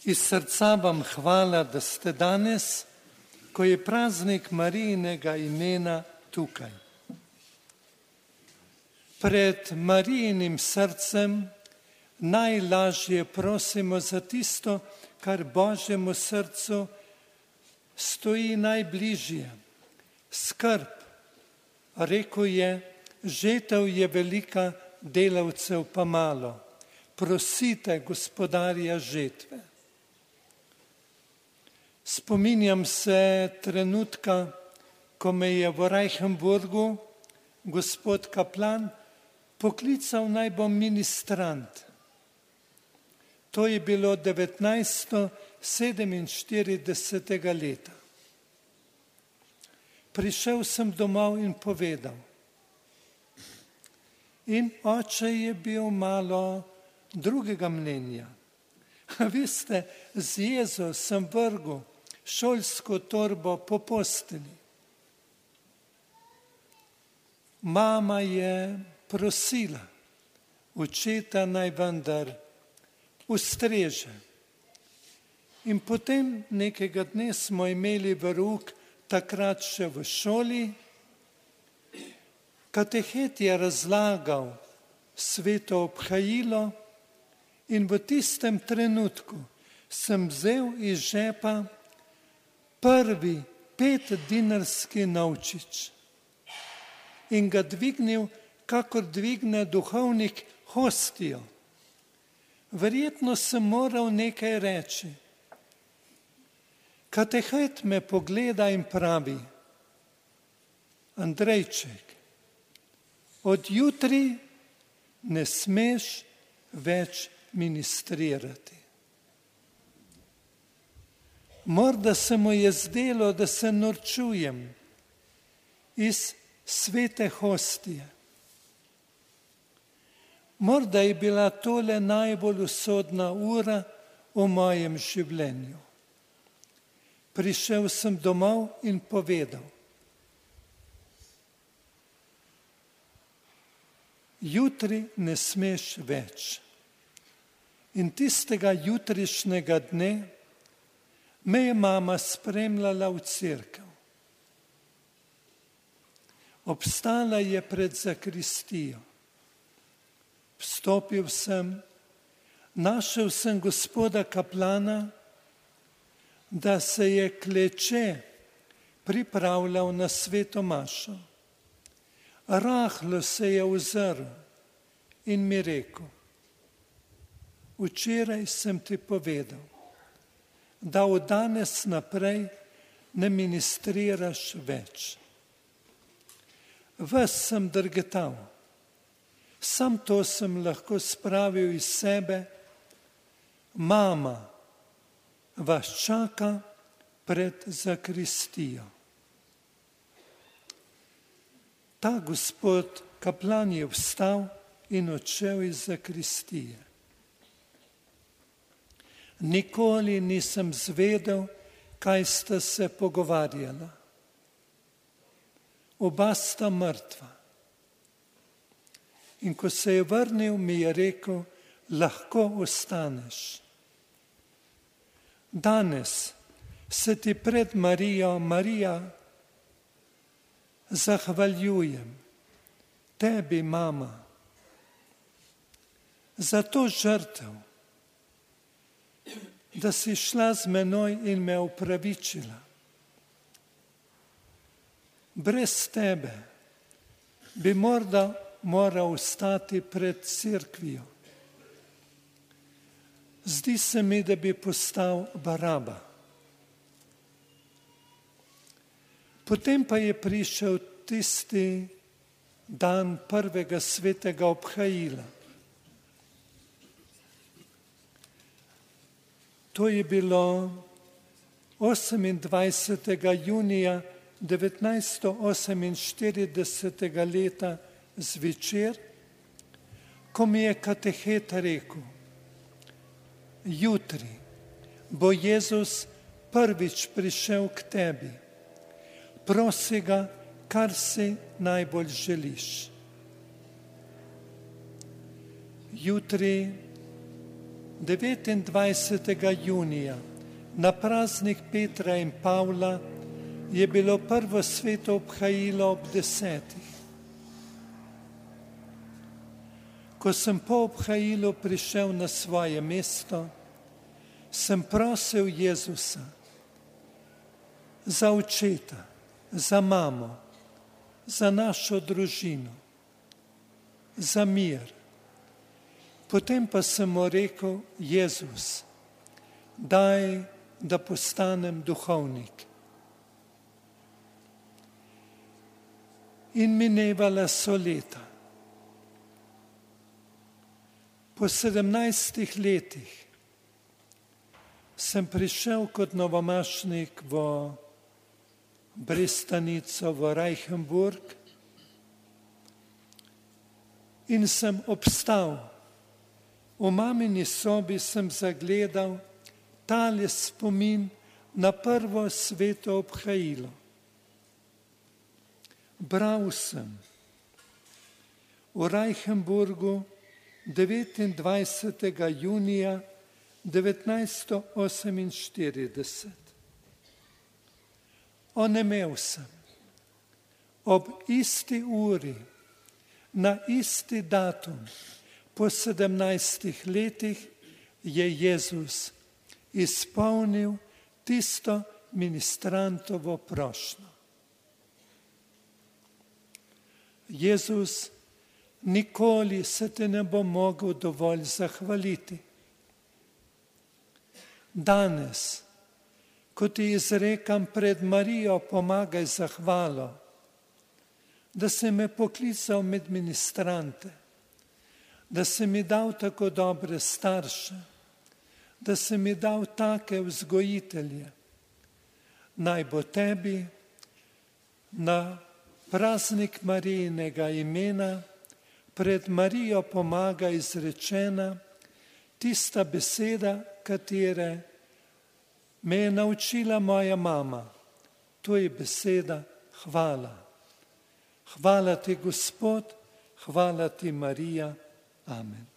Iz srca vam hvala, da ste danes, ko je praznik Marijinega imena, tukaj. Pred Marijinim srcem najlažje prosimo za tisto, kar Božjemu srcu stoji najbližje. Skrb. Rekel je, žetev je velika, delavcev pa malo. Prosite gospodarja žetve. Spominjam se trenutka, ko me je v Reichenburgu gospod kaplan poklical, naj bom ministrant. To je bilo 1947 leta. Prišel sem domov in povedal. In oče je bil malo drugega mnenja. Veste, z jezo sem vrgel šolsko torbo po postelji. Mama je prosila očeta, naj vendar ustreže. In potem nekega dne smo imeli verouk, takrat še v šoli. Katehet je razlagal sveto obhajilo in v tistem trenutku sem vzel iz žepa prvi 5-dinarski novčič in ga dvignil, kakor dvigne duhovnik hostijo. Verjetno sem moral nekaj reči. Katehet me pogleda in pravi: Andrejček, od jutri ne smeš več ministrirati. Morda se mu je zdelo, da se norčujem iz svete hostije. Morda je bila tole najbolj usodna ura v mojem življenju. Prišel sem domov in povedal: jutri ne smeš več. In tistega jutrišnjega dne me je mama spremljala v cerkev. Obstala je pred zakristijo. Vstopil sem, našel sem gospoda kaplana, da se je kleče pripravljal na sveto mašo. Rahlo se je ozrl in mi rekel: včeraj sem ti povedal, da od danes naprej ne ministriraš več. Ves sem drgetal, sam to sem lahko spravil iz sebe. Mama vas čaka pred zakristijo. Ta gospod kaplan je vstal in odšel iz zakristije. Nikoli nisem zvedel, kaj sta se pogovarjala. Oba sta mrtva. In ko se je vrnil, mi je rekel: lahko ostaneš. Danes se ti pred Marijo, Marija, zahvaljujem, tebi, mama, za to žrtev, da si šla z menoj in me opravičila. Brez tebe bi morda moral stati pred cerkvijo. Zdi se mi, da bi postal Baraba. Potem pa je prišel tisti dan prvega svetega obhajila. To je bilo 28. junija 1948 leta zvečer, ko mi je katehet rekel: jutri bo Jezus prvič prišel k tebi. Prosi ga, kar si najbolj želiš. Jutri 29. junija na praznik Petra in Pavla je bilo prvo sveto obhajilo ob 10. Ko sem po obhajilu prišel na svoje mesto, sem prosil Jezusa za očeta, za mamo, za našo družino, za mir. Potem pa sem mu rekel: Jezus, daj, da postanem duhovnik. In minevala so leta. Po 17 letih sem prišel kot novomašnik v Brestanico, v Reichenburg, in sem obstal. V mamini sobi sem zagledal tale spomin na prvo sveto obhajilo. Bral sem v Reichenburgu 29. junija 1948. Onemel sem. Ob isti uri, na isti datum, po 17 letih je Jezus izpolnil tisto ministrantovo prošnjo. Jezus, nikoli se te ne bo mogel dovolj zahvaliti. Danes, ko ti izrekam pred Marijo, pomagaj zahvalo, da si me poklical med ministrante, da si mi dal tako dobre starše, da si mi dal take vzgojitelje. Naj bo tebi na praznik Marijinega imena pred Marijo pomaga izrečena tista beseda, katere me je naučila moja mama. To je beseda hvala. Hvala ti, Gospod, hvala ti, Marija. Amen.